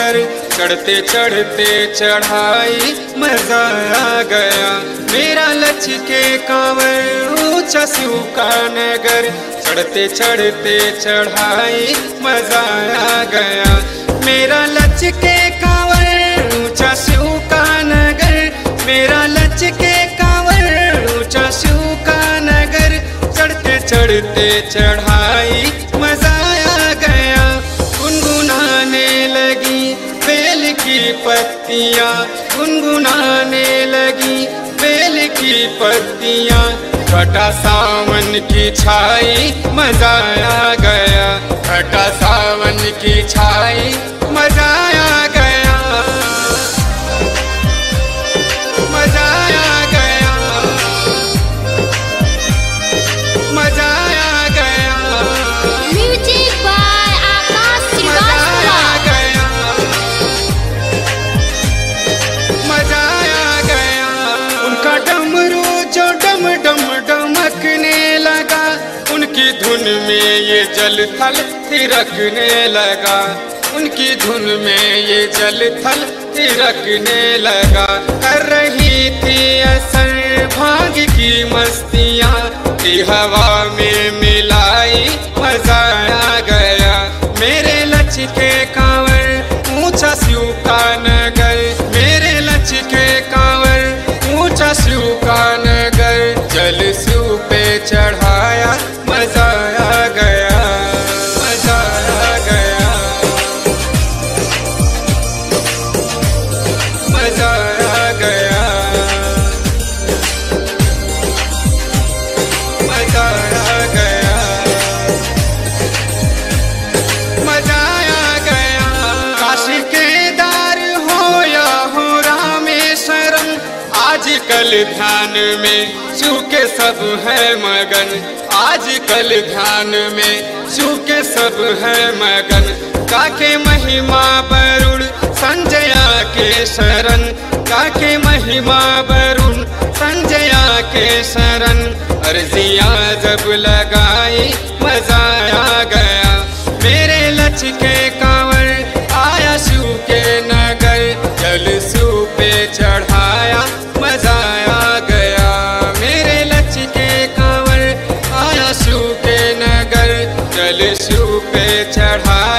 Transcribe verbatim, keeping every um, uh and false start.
नगर। चढ़ते चढ़ते चढ़ाई मजा आ गया, मेरा लचके कांवर ऊंचा शिव का नगर। चढ़ते चढ़ते चढ़ाई मजा आ गया, मेरा लचके कांवर ऊंचा शिव का नगर। मेरा लचके कांवर ऊंचा शिव का नगर। चढ़ते चढ़ते चढ़ाई मजा आ गया, गुनगुनाने लगी बेल की पत्तियां, गुनगुनाने लगी बेल की पत्तियां। घटा सावन की छाई मजा आ गया, घटा सावन की छाई मजा आ गया, मजा आ गया, मजा आ गया। Music by Akash Srivastava. मजा आ गया, उनका डमरू जो डम डम डमकने लगा, उनकी धुन में ये जल थल थिरकने लगा, उनकी धुन में ये जल थल थिरकने लगा। कर रही थी असर भांग की मस्तियाँ, की हवा में मिलाई मजा आ गया, मेरे लचके कांवर ऊंचा शिव का नगर। मेरे लचके कांवर ऊंचा शिव का नगर। जल शिव पे चढ़ाया मजा आ गया, मजा आ गया, मजा आ गया, मजा आ गया, मजा आ गया। काशी केदार हो या हो रामेश्वरम, आजकल ध्यान में शिव के सब है मगन। आजकल ध्यान में शिव के सब है मगन। काके महिमा वरुण संजया के शरण, काके महिमा वरुण संजया के शरण। अर्जियां जब लगाई मजा आ गया, मेरे लचके कांवर आया शिव के नगर। जल शिव पे चढ़ाया मजा आ गया, मेरे लचके कांवर आया शिव के नगर। जल शिव पे चढ़ाया